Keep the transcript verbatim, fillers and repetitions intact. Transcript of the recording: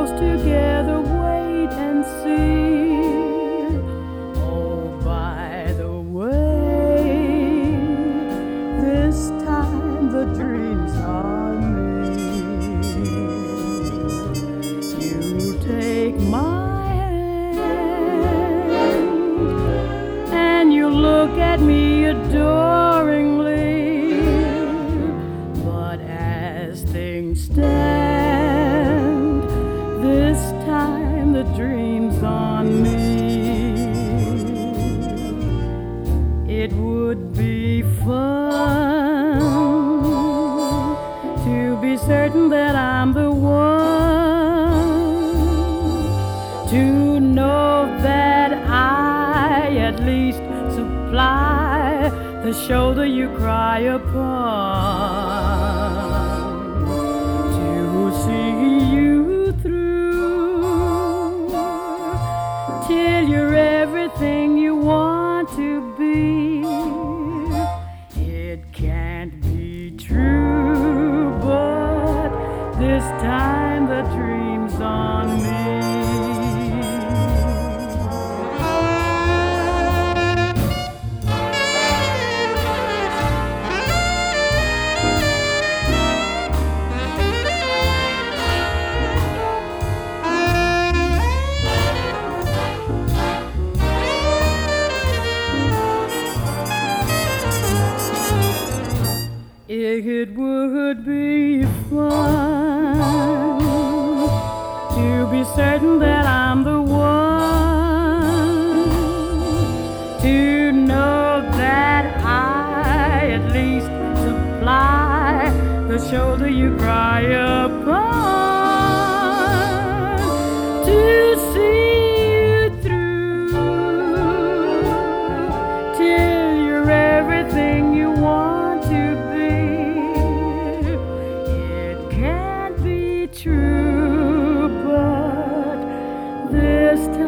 close together, wait and see. Oh, by the way, this time the dreams are me. You take my hand and you look at me adoringly. But as things stand, this time the dream's on me. It would be fun to be certain that I'm the one, to know that I at least supply the shoulder you cry upon, to see you through till you're everything you want to be. It can't be true, but this time the dream's on me. It would be fun to be certain that I'm the one, to know that I at least supply the shoulder you cry upon, to see you through till you're everything you want to be. True, but this time